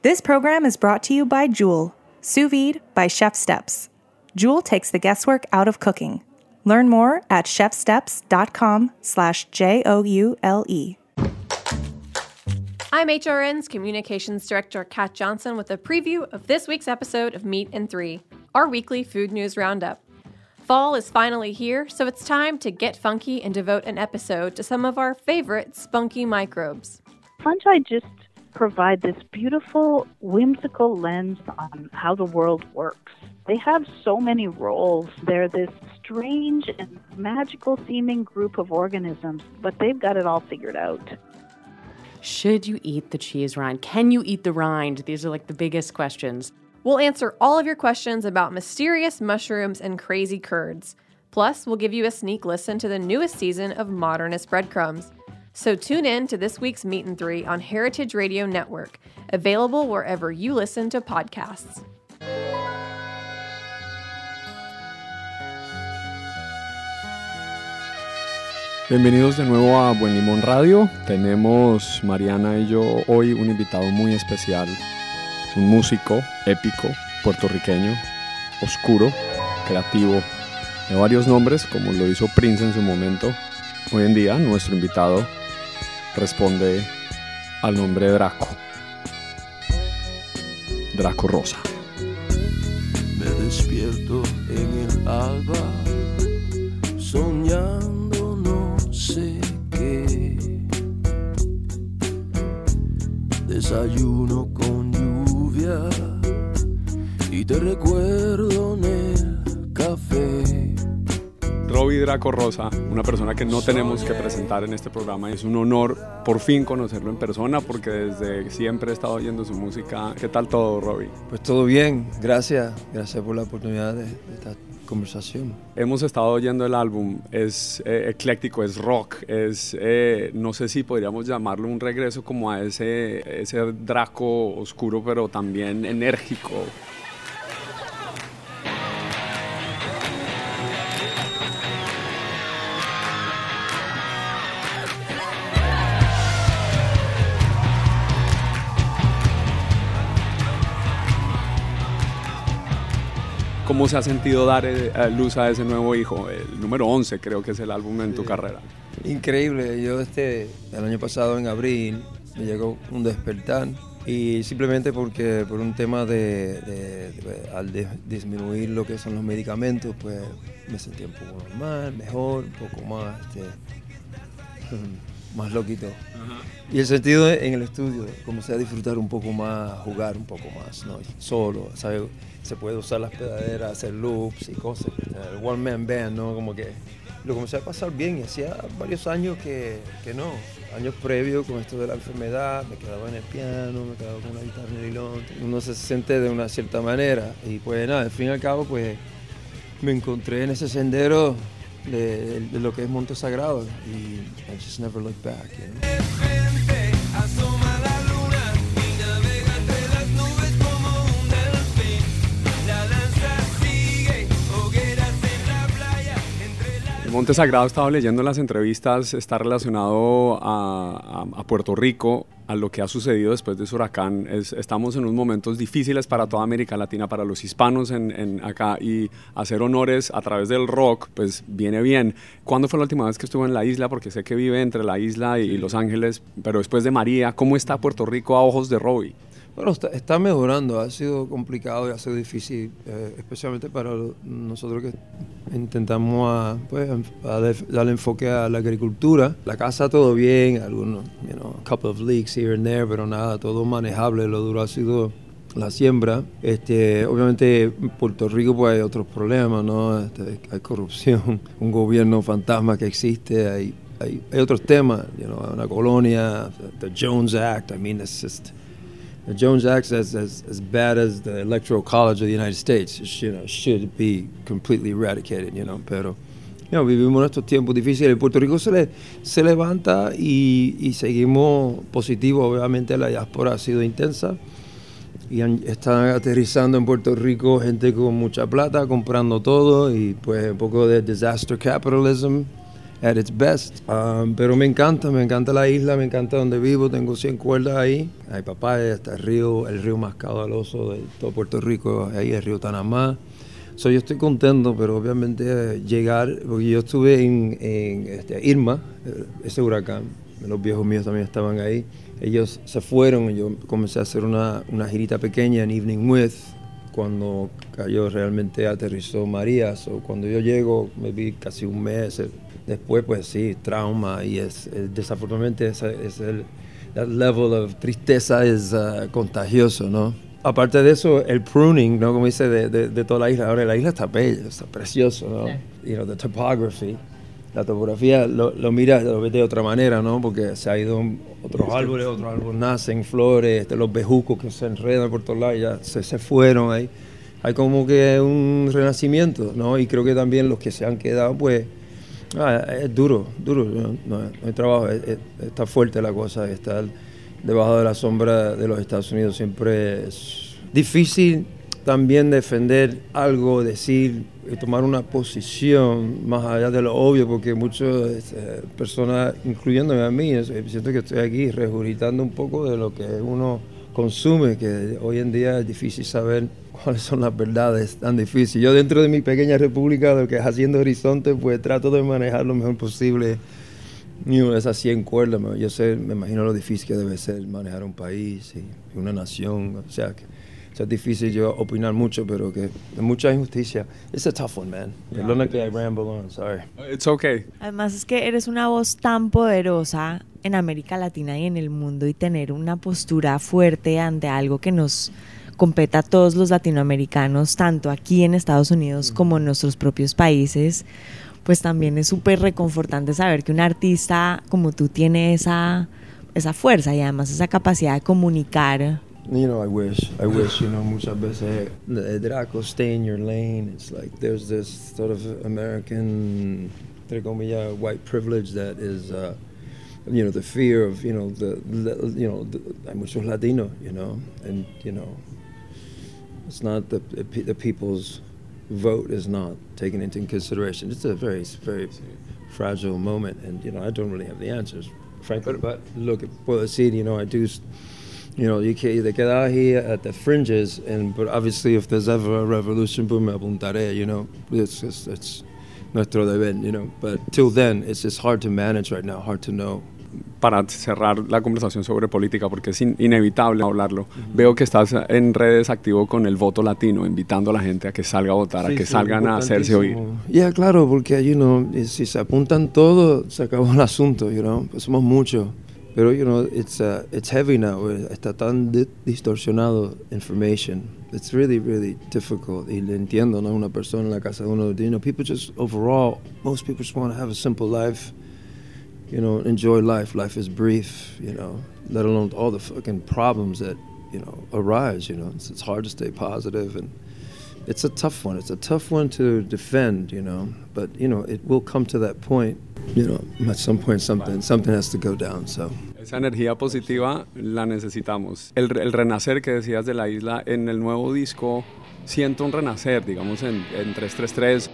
This program is brought to you by Joule, Sous Vide by Chef Steps. Joule takes the guesswork out of cooking. Learn more at chefsteps.com/JOULE. I'm HRN's Communications Director, Kat Johnson, with a preview of this week's episode of Meat and Three, our weekly food news roundup. Fall is finally here, so it's time to get funky and devote an episode to some of our favorite spunky microbes. Fungi just provide this beautiful, whimsical lens on how the world works. They have so many roles. They're this strange and magical-seeming group of organisms, but they've got it all figured out. Should you eat the cheese rind? Can you eat the rind? These are like the biggest questions. We'll answer all of your questions about mysterious mushrooms and crazy curds. Plus, we'll give you a sneak listen to the newest season of Modernist Breadcrumbs. So tune in to this week's Meat and Three on Heritage Radio Network, available wherever you listen to podcasts. Bienvenidos de nuevo a Buen Limón Radio. Tenemos Mariana y yo hoy un invitado muy especial, un músico épico, puertorriqueño, oscuro, creativo, de varios nombres, como lo hizo Prince en su momento. Hoy en día nuestro invitado responde al nombre de Draco. Draco Rosa. Me despierto en el alba, soñando no sé qué. Desayuno con lluvia y te recuerdo en el café. Robbie Draco Rosa, una persona que no tenemos que presentar en este programa. Es un honor por fin conocerlo en persona porque desde siempre he estado oyendo su música. ¿Qué tal todo, Robbie? Pues todo bien, gracias por la oportunidad de esta conversación. Hemos estado oyendo el álbum, es ecléctico, es rock, no sé si podríamos llamarlo un regreso como a ese Draco oscuro pero también enérgico. ¿Cómo se ha sentido dar luz a ese nuevo hijo? El número 11 creo que es el álbum en tu carrera. Increíble, yo el año pasado en abril me llegó un despertar y simplemente porque por un tema al disminuir lo que son los medicamentos, pues me sentí un poco normal, mejor, un poco más, más loquito. Ajá. Y el sentido en el estudio, comencé a disfrutar un poco más, jugar un poco más, ¿no? Solo, ¿sabes? Se puede usar las pedaderas, hacer loops y cosas. El one man band, ¿no? Como que lo comencé a pasar bien y hacía varios años que no. Años previos con esto de la enfermedad, me quedaba en el piano, me quedaba con una guitarra de nylon. Uno se siente de una cierta manera y pues nada, al fin y al cabo pues me encontré en ese sendero de lo que es Monte Sagrado y I just never looked back, you know? Monte Sagrado, estaba leyendo en las entrevistas, está relacionado a Puerto Rico, a lo que ha sucedido después de ese huracán. Estamos en unos momentos difíciles para toda América Latina, para los hispanos acá, y hacer honores a través del rock, pues viene bien. ¿Cuándo fue la última vez que estuvo en la isla? Porque sé que vive entre la isla y Los Ángeles, pero después de María, ¿cómo está Puerto Rico a ojos de Robbie? Bueno, está mejorando, ha sido complicado y ha sido difícil, especialmente para nosotros que intentamos darle enfoque a la agricultura. La casa todo bien, algunos, a couple of leaks here and there, pero nada, todo manejable. Lo duro ha sido la siembra. Obviamente en Puerto Rico pues hay otros problemas, ¿no? Hay corrupción, un gobierno fantasma que existe, hay otros temas, una colonia, the Jones Act, I mean, it's just... The Jones Act is as bad as the Electoral College of the United States. It should be completely eradicated, Pero vivimos en estos tiempos difíciles. En Puerto Rico se levanta y seguimos positivos. Obviamente la diáspora ha sido intensa y están aterrizando en Puerto Rico gente con mucha plata, comprando todo y pues un poco de disaster capitalism. at its best. Pero me encanta la isla, me encanta donde vivo, tengo 100 cuerdas ahí. Hay papaya, está el río más caudaloso de todo Puerto Rico, ahí el río Tanamá. Yo estoy contento, pero obviamente llegar, porque yo estuve en Irma, ese huracán, los viejos míos también estaban ahí. Ellos se fueron y yo comencé a hacer una girita pequeña en Evening With, cuando cayó realmente, aterrizó María. Cuando yo llego, me vi casi un mes después, pues sí, trauma, y desafortunadamente that level of tristeza es contagioso, ¿no? Aparte de eso, el pruning, ¿no? Como dice, de toda la isla. Ahora la isla está bella, está precioso, ¿no? Yeah. The topography, la topografía lo miras, lo ves de otra manera, ¿no? Porque se ha ido otros árboles nacen, flores, los bejucos que se enredan por todos lados, ya se fueron ahí. Hay como que un renacimiento, ¿no? Y creo que también los que se han quedado, pues, es duro, no hay trabajo, está fuerte la cosa, estar debajo de la sombra de los Estados Unidos siempre es difícil también defender algo, decir, tomar una posición más allá de lo obvio, porque muchas personas, incluyéndome a mí, siento que estoy aquí regurgitando un poco de lo que uno consume, que hoy en día es difícil saber cuáles son las verdades, tan difícil. Yo dentro de mi pequeña república, lo que es Haciendo Horizonte, pues trato de manejar lo mejor posible esas 100 cuerdas. Me imagino lo difícil que debe ser manejar un país y una nación, o sea, que es difícil yo opinar mucho, pero que hay mucha injusticia. It's a tough one, man. Perdona que I ramble on, sorry. It's okay. Además es que eres una voz tan poderosa en América Latina y en el mundo, y tener una postura fuerte ante algo que nos compete a todos los latinoamericanos, tanto aquí en Estados Unidos como en nuestros propios países, pues también es súper reconfortante saber que un artista como tú tiene esa fuerza y además esa capacidad de comunicar. You know, I wish, muchas veces, Draco, stay in your lane. It's like there's this sort of American, entre comillas, white privilege that is, the fear of, hay muchos latinos, and, it's not the people's vote is not taken into consideration. It's a very, very fragile moment, and, I don't really have the answers, frankly, but look, puedo decir, I do. Te quedas here at the fringes, but obviously if there's ever a revolution, pues me apuntaré, it's nuestro deber, but till then, it's just hard to manage right now, hard to know. Para cerrar la conversación sobre política, porque es inevitable hablarlo, veo que estás en redes activo con el voto latino, invitando a la gente a que salga a votar, a que salgan a hacerse oír. Ya, claro, porque, si se apuntan todos, se acabó el asunto, pues somos muchos. Pero, it's heavy now. Está tan distorsionado information. It's really, really difficult. Y le entiendo, ¿no? Una persona en la casa de uno, people just overall, most people just want to have a simple life. Enjoy life. Life is brief, let alone all the fucking problems that, arise, It's hard to stay positive, and it's a tough one. It's a tough one to defend, but, it will come to that point. At some point something has to go down, so. Esa energía positiva la necesitamos. El renacer que decías de la isla, en el nuevo disco siento un renacer, digamos, en 333.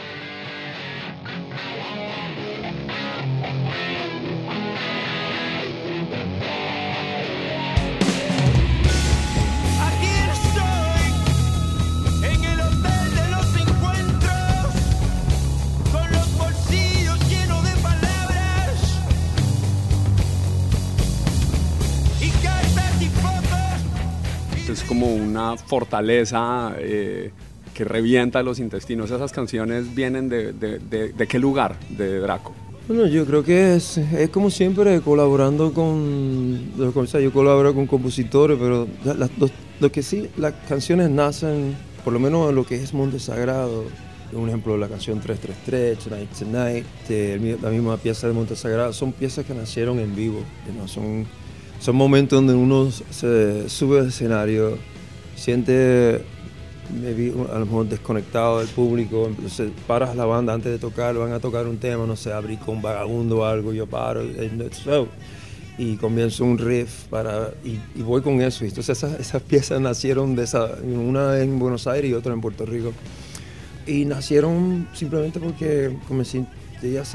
Es como una fortaleza que revienta los intestinos. ¿Esas canciones vienen de qué lugar de Draco? Bueno, yo creo que es como siempre colaborando yo colaboro con compositores, pero lo que sí, las canciones nacen, por lo menos en lo que es Monte Sagrado. Un ejemplo, la canción 333, Tonight Tonight, la misma pieza de Monte Sagrado, son piezas que nacieron en vivo, son momentos donde uno se sube al escenario, siente a lo mejor desconectado del público, entonces paras la banda antes de tocar, van a tocar un tema, no sé, abrir con Vagabundo o algo, yo paro y comienzo un riff y voy con eso. Entonces esas piezas nacieron una en Buenos Aires y otra en Puerto Rico, y nacieron simplemente porque comencé a hacer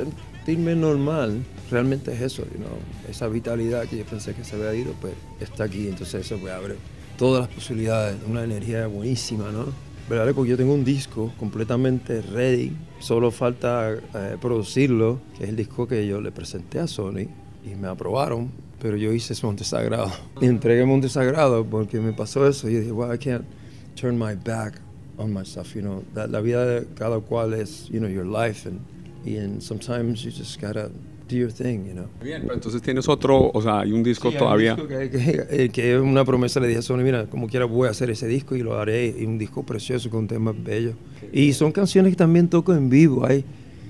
sentirme normal realmente es eso, you know, esa vitalidad que yo pensé que se había ido, pues está aquí, entonces eso pues abre todas las posibilidades, una energía buenísima, ¿no? ¿Verdad? Porque yo tengo un disco completamente ready, solo falta producirlo, que es el disco que yo le presenté a Sony y me aprobaron, pero yo hice Montesagrado. Y entregué Montesagrado porque me pasó eso y dije, well, I can't turn my back on myself, you know. La vida de cada cual es, you know, your life and sometimes you just gotta do your thing, you know. Bien, pero entonces tienes otro, o sea, hay un disco sí, todavía. Hay un disco que es una promesa, le dije a Sony, mira, como quiera voy a hacer ese disco y lo haré, y un disco precioso con temas bellos. Y son canciones que también toco en vivo, hay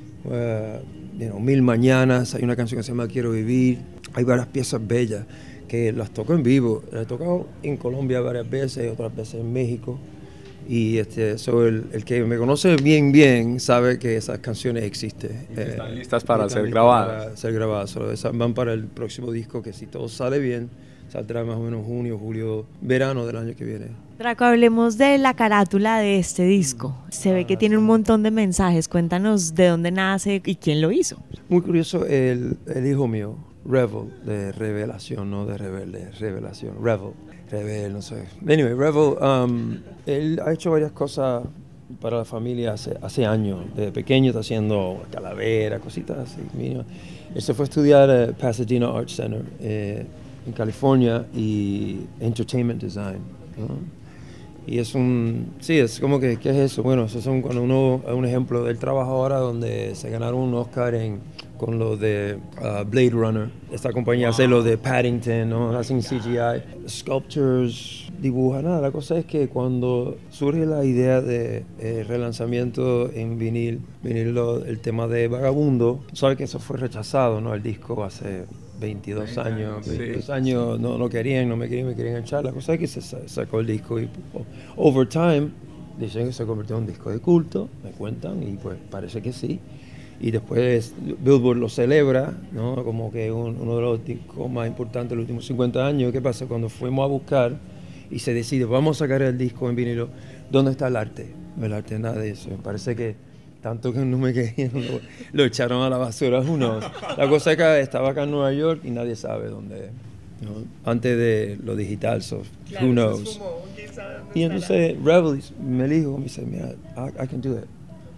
you know, Mil Mañanas, hay una canción que se llama Quiero Vivir, hay varias piezas bellas que las toco en vivo, las he tocado en Colombia varias veces, otras veces en México. Y el que me conoce bien sabe que esas canciones existen. Están listas para ser grabadas. Para ser grabadas. Solo esas van para el próximo disco, que si todo sale bien, saldrá más o menos junio, julio, verano del año que viene. Draco, hablemos de la carátula de este disco. Se ve que tiene un montón de mensajes. Cuéntanos de dónde nace y quién lo hizo. Muy curioso, el hijo mío, Revel, de revelación, no de rebelde, revelación, Revel, no sé. Anyway, Revel, él ha hecho varias cosas para la familia hace años. Desde pequeño está haciendo calaveras, cositas así. Él se fue a estudiar Pasadena Art Center en California y Entertainment Design, ¿no? Y es es como que, ¿qué es eso? Bueno, eso son cuando un ejemplo del trabajo ahora donde se ganaron un Oscar con lo de Blade Runner. Esta compañía hace lo de Paddington, ¿no? Hacen CGI, sculptures, dibujan, nada. La cosa es que cuando surge la idea de relanzamiento en vinil, el tema de Vagabundo, sabes que eso fue rechazado, ¿no? El disco hace 22 años, 22 años no me querían echar. La cosa es que se sacó el disco y over time dicen que se convirtió en un disco de culto, me cuentan, y pues parece que sí. Y después Billboard lo celebra, ¿no? Como que uno de los discos más importantes de los últimos 50 años. ¿Qué pasa? Cuando fuimos a buscar y se decide, vamos a sacar el disco en vinilo, ¿dónde está el arte? El arte, nada de eso. Me parece que tanto que no me querían, lo echaron a la basura uno. La cosa es que estaba acá en Nueva York y nadie sabe dónde, ¿no? Antes de lo digital, so claro, who knows. Y entonces Revel me dijo, me dice, mira, I can do it.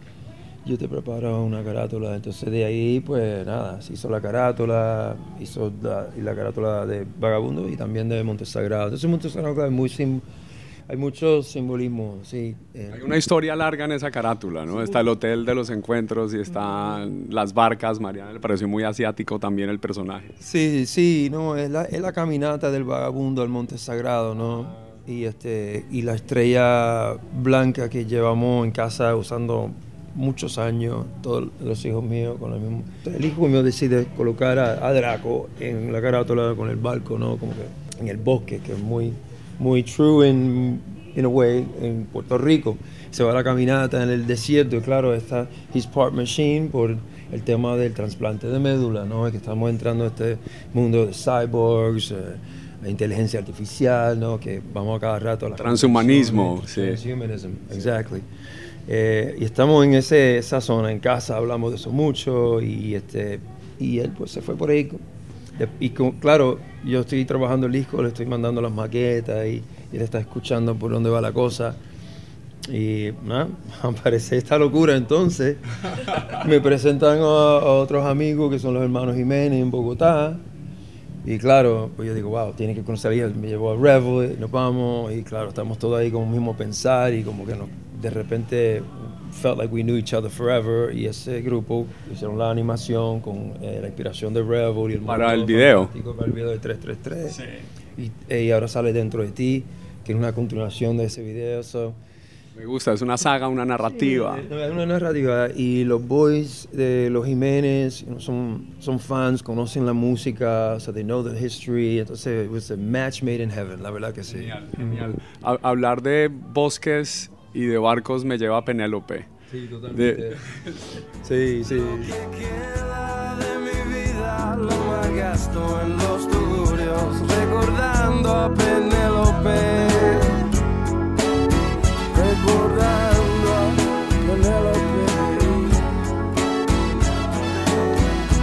Yo te preparo una carátula. Entonces de ahí, pues nada, se hizo la carátula, y la carátula de Vagabundo y también de Montesagrado. Entonces Montesagrado hay mucho simbolismo, sí. Hay una historia larga en esa carátula, ¿no? Sí. Está el Hotel de los Encuentros y están las barcas. Mariana le pareció muy asiático también el personaje. Sí, no, es la caminata del Vagabundo al Montesagrado, ¿no? Y la estrella blanca que llevamos en casa usando muchos años, todos los hijos míos con el mismo. El hijo mío decide colocar a Draco en la carátula con el barco, ¿no? Como que en el bosque, que es muy true in a way en Puerto Rico. Se va a la caminata en el desierto y claro, está His Part Machine por el tema del trasplante de médula, ¿no? Que estamos entrando a este mundo de cyborgs, la inteligencia artificial, ¿no? Que vamos a cada rato a la transhumanismo, sí. Transhumanism, exactly. Y estamos en esa zona, en casa hablamos de eso mucho y él pues se fue por ahí. Y claro, yo estoy trabajando el disco, le estoy mandando las maquetas y él está escuchando por dónde va la cosa. Y aparece esta locura. Entonces me presentan a otros amigos que son los hermanos Jiménez en Bogotá. Y claro, pues yo digo, wow, tiene que conocer a él. Me llevó a Revel, nos vamos. Y claro, estamos todos ahí con el mismo pensar y como que de repente felt like we knew each other forever. Y ese grupo hicieron la animación con la inspiración de Revel. Y para el video. Para el video de 333. Sí. Y ahora sale Dentro de Ti, que es una continuación de ese video. Me gusta, es una saga, una narrativa. Sí, es una narrativa y los boys de los Jiménez son fans, conocen la música, so they know the history. Entonces, it was a match made in heaven, la verdad que sí. Genial. Hablar de bosques y de barcos me lleva a Penélope. Sí, totalmente. Sí. ¿Qué queda de mi vida? Lo malgasto en los tugurios, recordando a Penélope. Recordando a Penélope.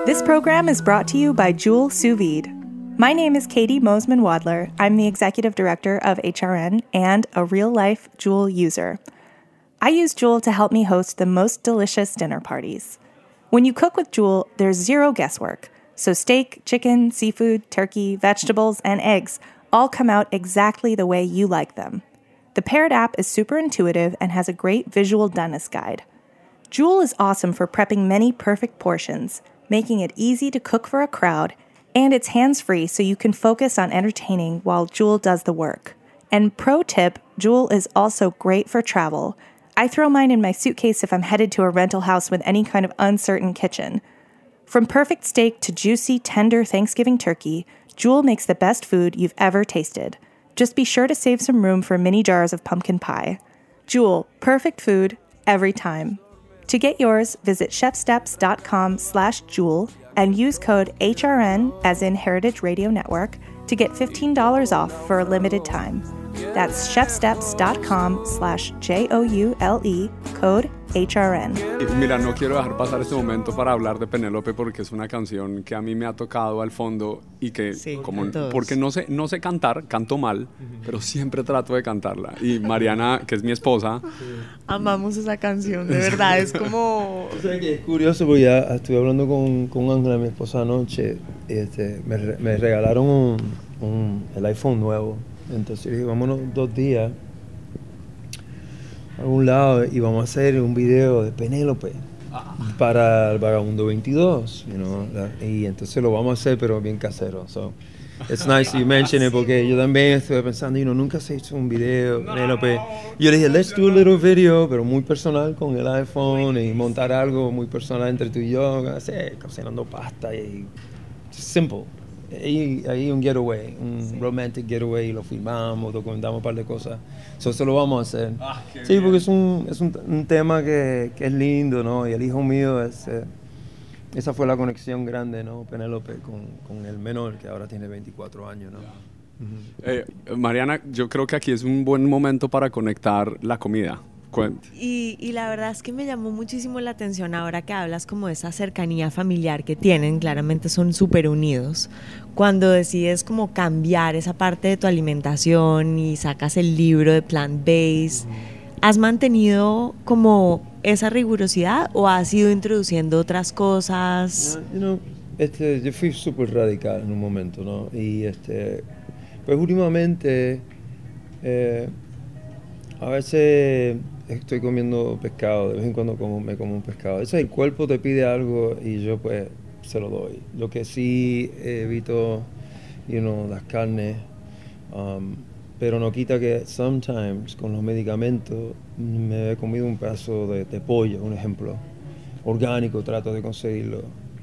This program is brought to you by Joule Sous Vide. My name is Katie Mosman Wadler. I'm the executive director of HRN and a real-life Joule user. I use Joule to help me host the most delicious dinner parties. When you cook with Joule, there's zero guesswork. So steak, chicken, seafood, turkey, vegetables, and eggs all come out exactly the way you like them. The paired app is super intuitive and has a great visual doneness guide. Joule is awesome for prepping many perfect portions, making it easy to cook for a crowd, and it's hands-free so you can focus on entertaining while Joule does the work. And pro tip, Joule is also great for travel. I throw mine in my suitcase if I'm headed to a rental house with any kind of uncertain kitchen. From perfect steak to juicy, tender Thanksgiving turkey, Joule makes the best food you've ever tasted. Just be sure to save some room for mini jars of pumpkin pie. Joule, perfect food every time. To get yours, visit chefsteps.com/Joule and use code HRN, as in Heritage Radio Network, to get $15 off for a limited time. That's chefsteps.com/JOULE, code HRN. Mira, no quiero dejar pasar este momento para hablar de Penélope porque es una canción que a mí me ha tocado al fondo y que porque no sé cantar, canto mal, pero siempre trato de cantarla. Y Mariana, que es mi esposa, amamos esa canción, de verdad, es como... O sea, que es curioso porque ya estuve hablando con Ángela, mi esposa, anoche, me regalaron el iPhone nuevo. Entonces dije, vámonos 2 días a algún lado y vamos a hacer un video de Penélope para el Vagabundo 22, you know, y entonces lo vamos a hacer pero bien casero. So it's nice you mention it porque yo también estuve pensando, nunca se hizo un video de Penélope. Yo le dije, let's do a little video, pero muy personal con el iPhone y montar algo muy personal entre tú y yo, cocinando pasta y simple. Ahí un getaway, un romantic getaway, y lo filmamos, documentamos un par de cosas. Eso lo vamos a hacer. Sí, porque es un tema que es lindo, ¿no? Y el hijo mío, esa fue la conexión grande, ¿no? Penélope con el menor, que ahora tiene 24 años, ¿no? Mariana, yo creo que aquí es un buen momento para conectar la comida. Y la verdad es que me llamó muchísimo la atención ahora que hablas como de esa cercanía familiar que tienen, claramente son súper unidos. Cuando decides como cambiar esa parte de tu alimentación y sacas el libro de plant-based, ¿has mantenido como esa rigurosidad o has ido introduciendo otras cosas? Yo fui súper radical en un momento, ¿no? Y pues últimamente a veces estoy comiendo pescado, de vez en cuando me como un pescado. El cuerpo te pide algo y yo pues se lo doy. Lo que sí evito, las carnes, pero no quita que sometimes con los medicamentos me he comido un pedazo de pollo, un ejemplo, orgánico, trato de conseguirlo.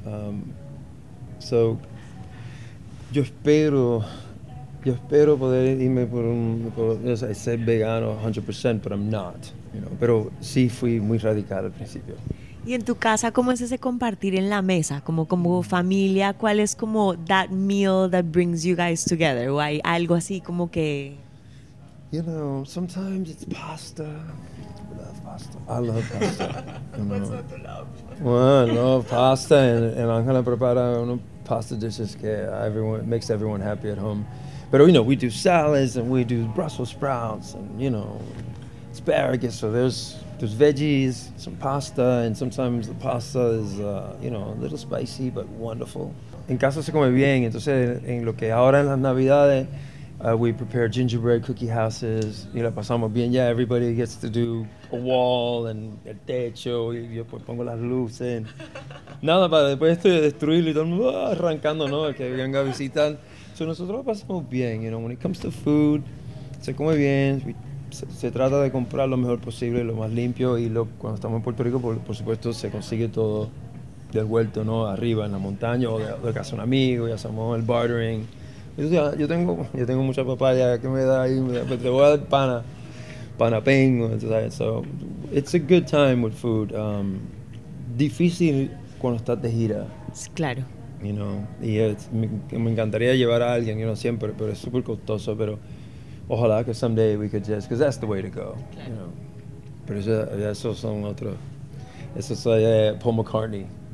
Yo espero poder irme por ser vegano 100%, pero I'm not, pero sí fui muy radical al principio. Y en tu casa, ¿cómo es ese compartir en la mesa? Como familia, ¿cuál es como that meal that brings you guys together? ¿O hay algo así como que...? Sometimes it's pasta. I love pasta. What's not to love? Well, I love pasta, and Ángela prepara unos pasta dishes que makes everyone happy at home. But we do salads and we do Brussels sprouts and asparagus. So there's veggies, some pasta, and sometimes the pasta is a little spicy but wonderful. En casa se come bien, entonces en lo que ahora en las Navidades we prepare gingerbread cookie houses y la pasamos bien. Ya everybody gets to do a wall and el techo y yo pues pongo las luces. Nada para después de destruirlo y todo el mundo arrancando, ¿no? El que venga a visitar. So nosotros lo pasamos bien, when it comes to food, se come bien, se trata de comprar lo mejor posible, lo más limpio y cuando estamos en Puerto Rico, por supuesto, se consigue todo del huerto, ¿no? Arriba en la montaña o de casa de un amigo, ya hacemos el bartering. Yo tengo mucha papaya que me da ahí, pues te voy a dar panapengo, entonces, so it's a good time with food. Difícil cuando estás de gira. Claro. Y me encantaría llevar a alguien, siempre, pero es súper costoso, pero ojalá que someday we could just, because that's the way to go, Pero esos son otros, eso es Paul McCartney,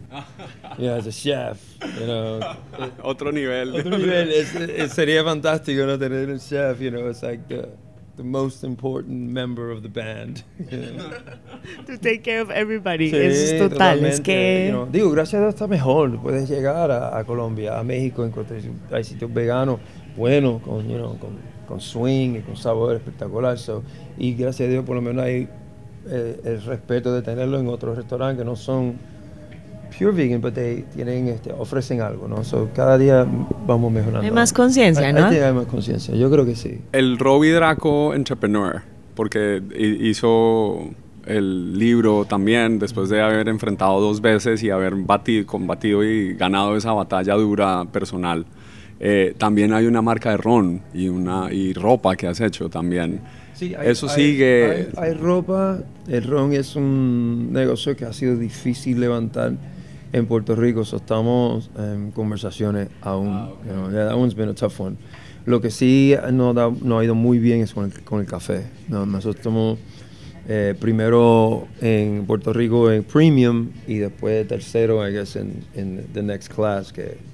As a chef, Otro nivel. Otro nivel. Sería fantástico no tener un chef, it's like the most important member of the band. To take care of everybody. Sí, Es total, es que... digo, gracias a Dios está mejor. Puedes llegar a Colombia, a México, hay sitios veganos buenos, con swing y con sabor espectacular. Y gracias a Dios por lo menos hay el respeto de tenerlo en otros restaurantes que no son pure vegan, pero ofrecen algo, ¿no? Cada día vamos mejorando. Hay más conciencia, ¿no? Hay más conciencia, yo creo que sí. El Robbie Draco Entrepreneur, porque hizo el libro también después de haber enfrentado 2 veces y haber combatido y ganado esa batalla dura personal. También hay una marca de ron y ropa que has hecho también. Sí, sigue. Hay ropa. El ron es un negocio que ha sido difícil levantar en Puerto Rico. Estamos en conversaciones aún. That one's been a tough one. Lo que sí no ha ido muy bien es con el café. Nosotros estamos primero en Puerto Rico en premium y después tercero, I guess, en the next class.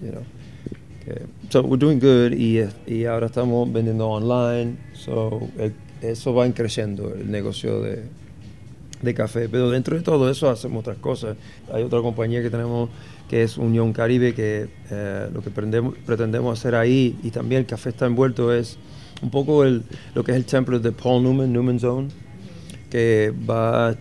So we're doing good y ahora estamos vendiendo online. Eso va creciendo el negocio de café, pero dentro de todo eso hacemos otras cosas. Hay otra compañía que tenemos que es Unión Caribe, que lo que pretendemos hacer ahí, y también el café está envuelto, es un poco lo que es el templo de Paul Newman Zone, que va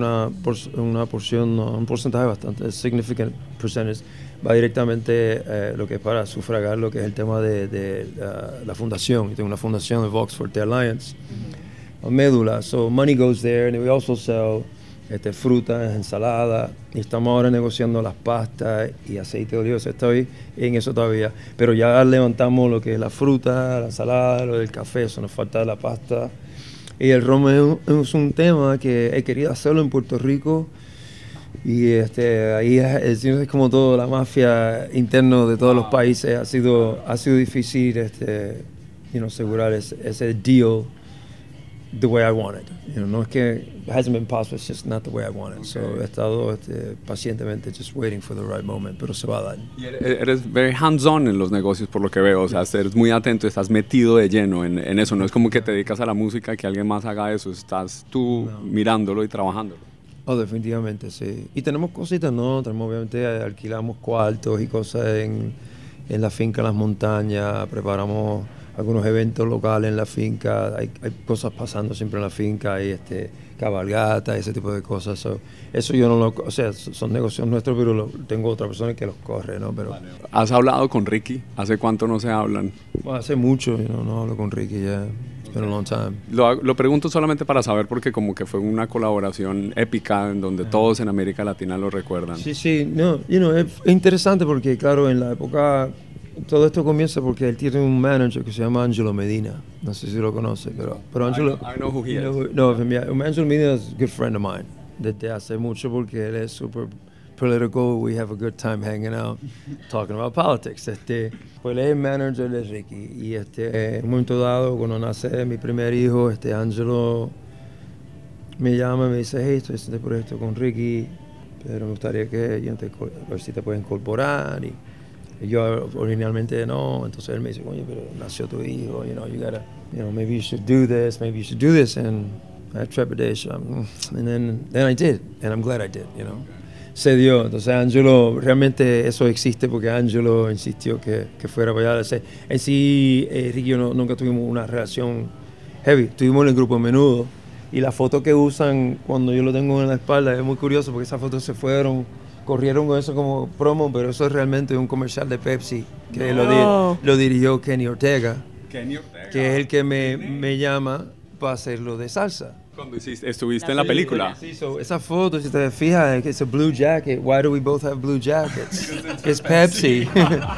una porción, un porcentaje bastante significant percentage, va directamente lo que es para sufragar lo que es el tema de la fundación. Y tengo una fundación de Vox Forte Alliance, médula, so money goes there, and we also sell frutas, ensaladas, y estamos ahora negociando las pastas y aceite de oliva. Estoy en eso todavía, pero ya levantamos lo que es la fruta, la ensalada, lo del café, eso nos falta la pasta. Y el ron es un tema que he querido hacerlo en Puerto Rico, y ahí es como todo, la mafia interno de todos los países, ha sido difícil asegurar ese deal the way I want it. No es que it hasn't been possible, it's just not the way I want it. So he estado pacientemente just waiting for the right moment, pero se va a dar. Y eres very hands-on en los negocios, por lo que veo, o sea, eres muy atento, estás metido de lleno en eso, no es como que te dedicas a la música, que alguien más haga eso, estás tú mirándolo y trabajándolo. Oh, definitivamente, sí. Y tenemos cositas, ¿no? Obviamente alquilamos cuartos y cosas en la finca, en las montañas, preparamos algunos eventos locales en la finca, hay cosas pasando siempre en la finca, hay cabalgata, ese tipo de cosas. Eso yo no o sea, son negocios nuestros, pero tengo otra persona que los corre, ¿no? Pero, ¿has hablado con Ricky? ¿Hace cuánto no se hablan? Bueno, hace mucho, no hablo con Ricky ya. Been a long time. Lo pregunto solamente para saber, porque como que fue una colaboración épica en donde todos en América Latina lo recuerdan. Sí, no, es interesante porque, claro, en la época, todo esto comienza porque él tiene un manager que se llama Angelo Medina. No sé si lo conoce, pero Angelo... I know who he is. No, Angelo Medina is a good friend of mine desde hace mucho, porque él es súper political. We have a good time hanging out, talking about politics. Pues él es el manager de Ricky, y en un momento dado, cuando nace mi primer hijo, Angelo me llama y me dice: hey, estoy haciendo este proyecto con Ricky, pero me gustaría que a ver si te puedes incorporar. Y yo originalmente no, entonces él me dice: oye, pero nació tu hijo, you gotta, maybe you should do this, and I had trepidation, and then I did, and I'm glad I did, Se dio. Entonces Angelo, realmente eso existe porque Angelo insistió que fuera para allá. En sí, Ricky y yo nunca tuvimos una relación heavy. Estuvimos en el grupo Menudo, y la foto que usan cuando yo lo tengo en la espalda es muy curioso, porque esas fotos corrieron con eso como promo, pero eso es realmente un comercial de Pepsi que lo dirigió Kenny Ortega, que es el que me llama para hacerlo de salsa. Cuando estuviste en la película. Sí, esa foto, si te fijas, es a blue jacket. Why do we both have blue jackets? It's Pepsi.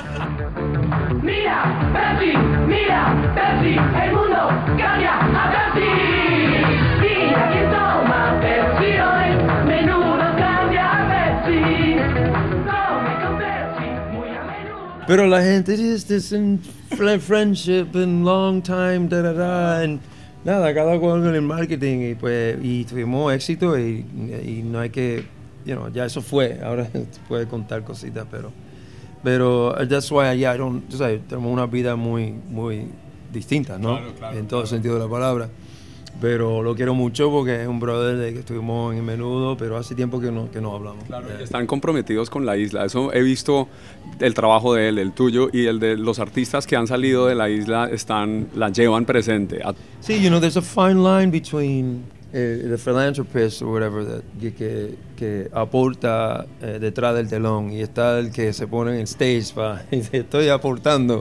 Mira, Pepsi, el mundo cambia a Pepsi. Mira quién toma Pepsi hoy, menudo cambia a Pepsi. Come con Pepsi, muy a menudo. Pero la gente dice, this in friendship and long time, and nada, cada cual en el marketing, y tuvimos éxito, y no hay que ya eso fue. Ahora se puede contar cositas, pero that's why, yeah, tú sabes, tenemos una vida muy, muy distinta, ¿no? Claro, en todo el sentido de la palabra. Pero lo quiero mucho porque es un brother de que estuvimos en el Menudo, pero hace tiempo que no hablamos. Claro, están comprometidos con la isla. Eso he visto el trabajo de él, el tuyo y el de los artistas que han salido de la isla la llevan presente. Sí, there's a fine line between the philanthropist or whatever que aporta detrás del telón y está el que se pone en el stage para estoy aportando.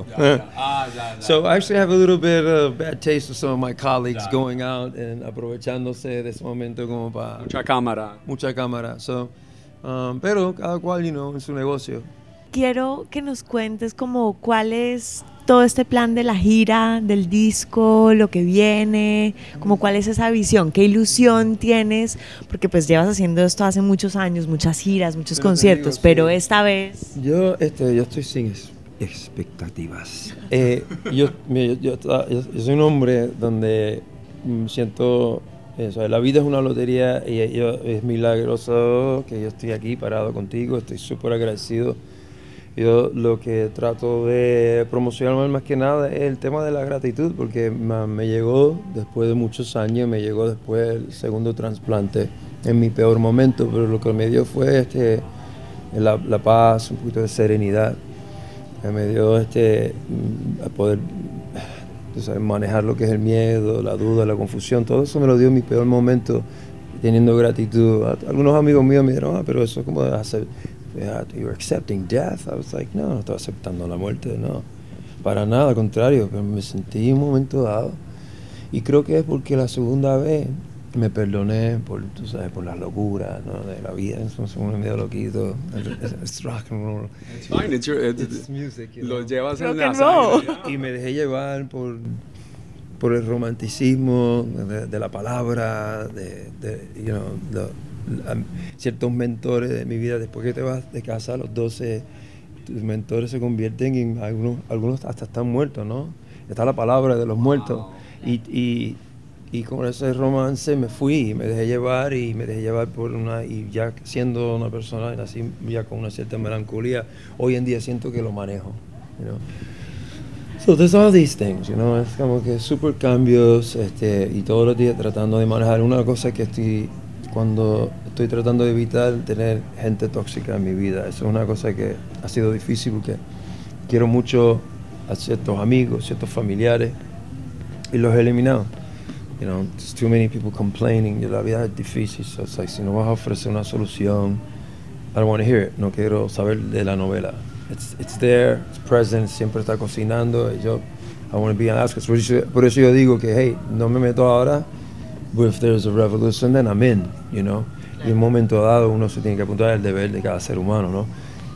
So I actually have a little bit of bad taste of some of my colleagues going out and aprovechándose de ese momento como para mucha cámara. So, pero cada cual, en su negocio. Quiero que nos cuentes como cuál es todo este plan de la gira, del disco, lo que viene, como cuál es esa visión, qué ilusión tienes, porque pues llevas haciendo esto hace muchos años, muchas giras, muchos conciertos, pero esta vez... Yo estoy sin expectativas. Yo soy un hombre donde siento eso, la vida es una lotería y es milagroso que yo estoy aquí parado contigo, estoy súper agradecido. Yo lo que trato de promocionar más que nada es el tema de la gratitud, porque me llegó después de muchos años, me llegó después el segundo trasplante en mi peor momento, pero lo que me dio fue la paz, un poquito de serenidad, me dio a poder manejar lo que es el miedo, la duda, la confusión, todo eso me lo dio en mi peor momento, teniendo gratitud. Algunos amigos míos me dijeron, pero eso es como hacer... You're accepting death. I was like, no estoy aceptando la muerte, no. Para nada, al contrario, pero me sentí en un momento dado. Y creo que es porque la segunda vez me perdoné por las locuras, ¿no? De la vida. Somos medio loquito. Es rock and roll. It's fine, it's music. Lo llevas en rock la and roll. sangre. Y me dejé llevar por el romanticismo de la palabra, ciertos mentores de mi vida. Después que te vas de casa a los 12, tus mentores se convierten en algunos hasta están muertos, ¿no? Está la palabra de los muertos. Y con ese romance me fui, me dejé llevar y ya siendo una persona así, ya con una cierta melancolía, hoy en día siento que lo manejo, So there's all these things, es como que super cambios, y todos los días tratando de manejar una cosa cuando estoy tratando de evitar tener gente tóxica en mi vida. Eso es una cosa que ha sido difícil porque quiero mucho a ciertos amigos, ciertos familiares y los he eliminado. There's too many people complaining. La vida es difícil. So it's like, si no vas a ofrecer una solución, I don't want to hear it. No quiero saber de la novela. It's there, it's present, siempre está cocinando. I want to be an ask. Por eso yo digo que, hey, no me meto ahora. But if there's a revolution, then I'm in, Y en un momento dado uno se tiene que apuntar al deber de cada ser humano, ¿no?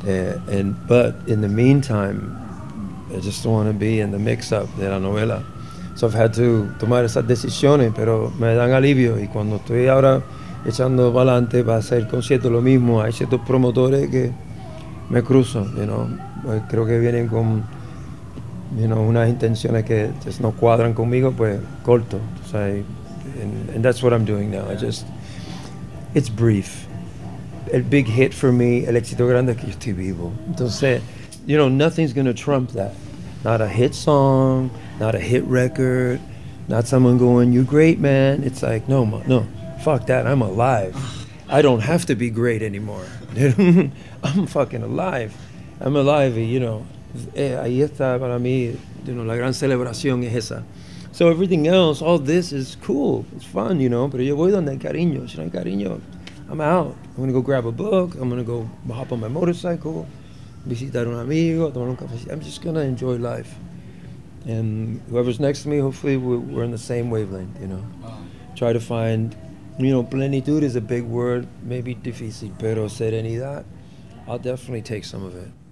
But in the meantime, I just don't want to be in the mix-up de la novela. So I've had to tomar esas decisiones, pero me dan alivio. Y cuando estoy ahora echando para adelante para hacer conciertos, lo mismo, hay ciertos promotores que me cruzan, Creo que vienen con, unas intenciones que just no cuadran conmigo, pues corto, And that's what I'm doing now. It's brief. El big hit for me, el éxito grande es que yo estoy vivo. Entonces, nothing's going to trump that. Not a hit song, not a hit record, not someone going, "You're great, man." It's like, no, fuck that. I'm alive. I don't have to be great anymore. I'm fucking alive. I'm alive. Y, ahí está para mí, la gran celebración es esa. So everything else, all this is cool, it's fun, pero yo voy donde hay cariño. Si no hay cariño, I'm out. I'm going to go grab a book, I'm going to go hop on my motorcycle, visitar un amigo, tomar un café. I'm just going to enjoy life. And whoever's next to me, hopefully we're in the same wavelength, Try to find, plenitud is a big word, maybe difícil, pero serenidad, I'll definitely take some of it.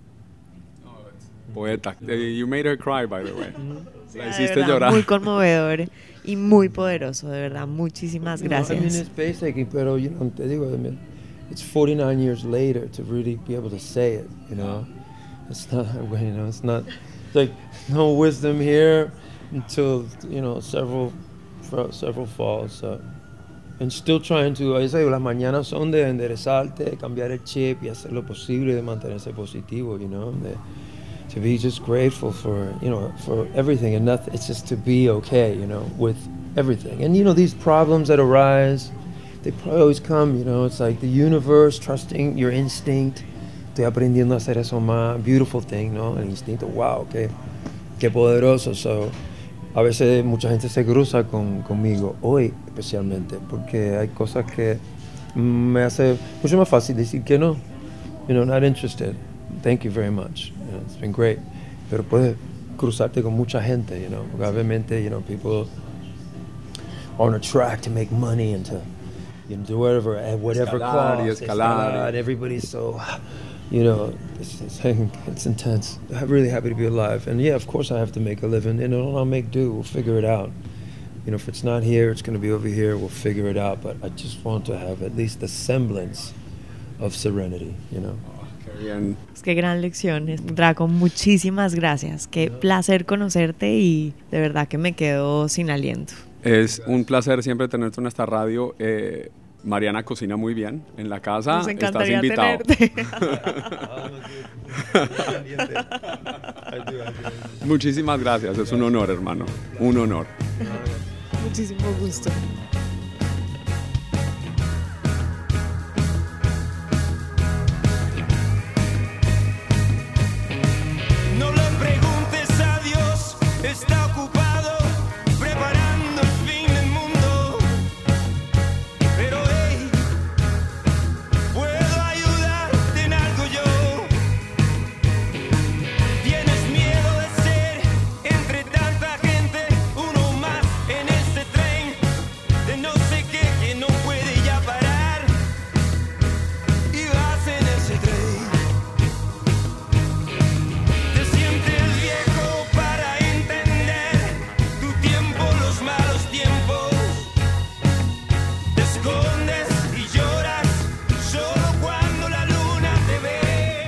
Poeta. You made her cry, by the way. La hiciste verdad, llorar. muy conmovedor y muy poderoso, de verdad. Muchísimas gracias. I mean, it's basic, pero te digo, it's 49 years later to really be able to say it, It's not, it's not, it's like no wisdom here until, several falls. So and still trying to, a veces las mañanas son de enderezarte, cambiar el chip y hacer lo posible de mantenerse positivo, you know, to be just grateful for, you know, for everything and nothing. It's just to be okay, you know, with everything. And, you know, these problems that arise, they probably always come, you know, it's like the universe, trusting your instinct. Estoy aprendiendo a hacer eso más, beautiful thing, ¿no? El instinto, wow, qué poderoso. So, a veces mucha gente se cruza conmigo, hoy especialmente, porque hay cosas que me hace mucho más fácil decir que no. You know, not interested. Thank you very much. You know, it's been great. Pero puedes cruzarte con mucha gente, you know, porque obviamente, you know, people are on a track to make money and to, you know, do whatever, at whatever cost. Escalar. Everybody's so, you know, it's intense. I'm really happy to be alive. And yeah, of course I have to make a living. You know, I'll make do. We'll figure it out. You know, if it's not here, it's going to be over here. We'll figure it out. But I just want to have at least the semblance of serenity, you know. Qué bien. Es que gran lección, Draco, muchísimas gracias. Qué placer conocerte y de verdad que me quedo sin aliento. Es un placer siempre tenerte en esta radio. Mariana cocina muy bien en la casa. Nos encantaría Estás invitado. Muchísimas gracias. Es un honor, hermano. Un honor. Muchísimo gusto. No le preguntes a Dios, está ocupado preparando el fin del mundo. Pero hey, puedo ayudarte en algo yo. Tienes miedo de ser entre tanta gente uno más en este tren de no sé qué que no puede ya parar. Y vas en ese tren. Te sientes viejo para entender tu tiempo, los malos tiempos. Te escondes y lloras solo cuando la luna te ve.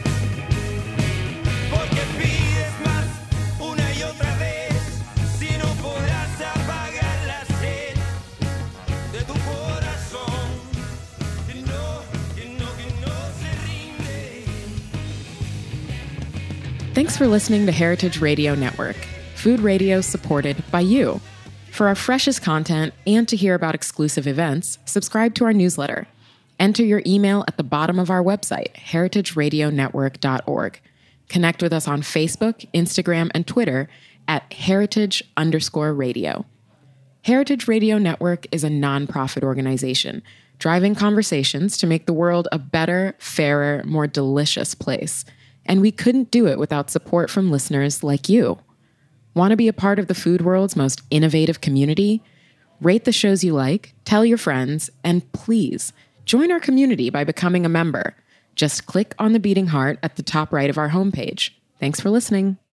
Porque pides más una y otra vez. Si no podrás apagar la sed de tu corazón. Que no se rinde. Thanks for listening to Heritage Radio Network, food radio supported by you. For our freshest content and to hear about exclusive events, subscribe to our newsletter. Enter your email at the bottom of our website, heritageradionetwork.org. Connect with us on Facebook, Instagram, and Twitter at heritage_radio. Heritage Radio Network is a nonprofit organization driving conversations to make the world a better, fairer, more delicious place. And we couldn't do it without support from listeners like you. Want to be a part of the food world's most innovative community? Rate the shows you like, tell your friends, and please join our community by becoming a member. Just click on the beating heart at the top right of our homepage. Thanks for listening.